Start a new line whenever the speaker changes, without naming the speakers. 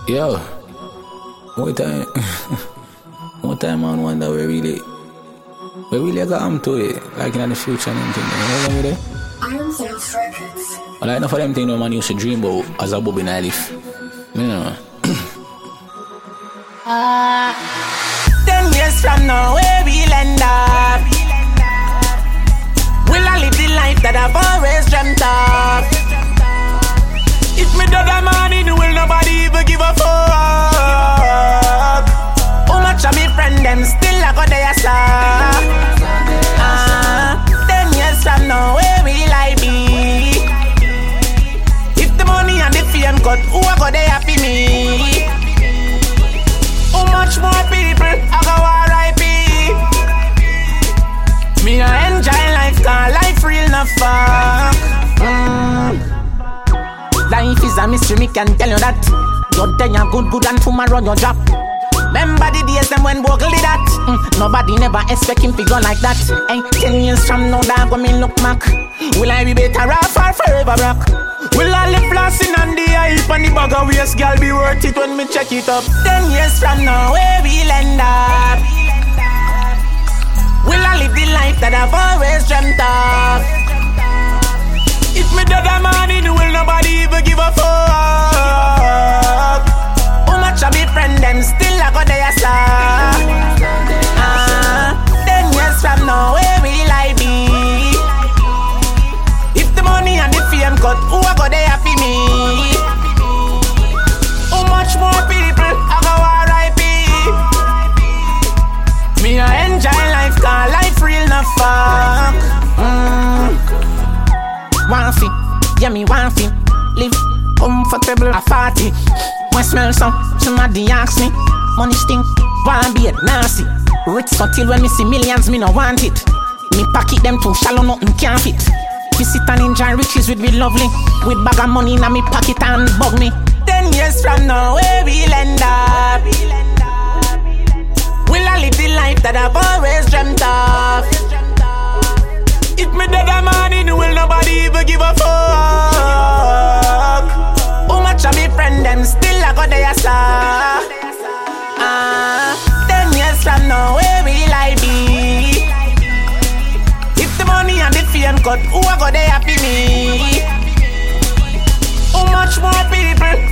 Yo, one time, one time man wonder where really got to it, like in the future and anything. You know what I mean?
Iron Sounds Records.
I like enough of them things no man used to dream about as a bub in a life. You know.
10 years from now, where we'll end up? Will I live the life that I've always dreamt of? If me do the money, will nobody even give a fuck? How much of me friend them still I got their star? 10 years from now, where will I be? If the money and the fame cut, who I got there happy me? How much more people I go R.I.P. Me I enjoy life, cause life real enough fuck. Life is a mystery, me can tell you that. Your day you good and tomorrow you drop. Remember the days them when Bogle did that. Nobody never expect him to go like that. Hey, 10 years from now, dog, when me look back, will I be better off or forever rock? Will all the flossing and the hype and the bag of waste girl be worth it when me check it up? 10 years from now, where we'll end up? Will I live the life that I've always dreamt of? If me do the money, will nobody even give a fuck? How much of me friend them still I got their star? 10 years from now, where will I be? If the money and the fame cut, who I got there happy me? How much more people I go R.I.P. Me I enjoy life, cause life real enough fuck. One thing, yeah me one thing. Live comfortable at 40. When smell somebody ask me. Money stink, one beard, nasty. Rich so till when me see millions, me no want it. Me pocket them too shallow, nothing can fit. Visit and enjoy riches with me lovely. With bag of money in my pocket and bug me. 10 years from now, where we'll end up? Will I live the life that I've always dreamt of? If me do the money, will nobody even give a fuck? How much of me friend them still I got their star? 10 years from now, where will I be? If the money and the fame cut, who I got there happy me? How much more people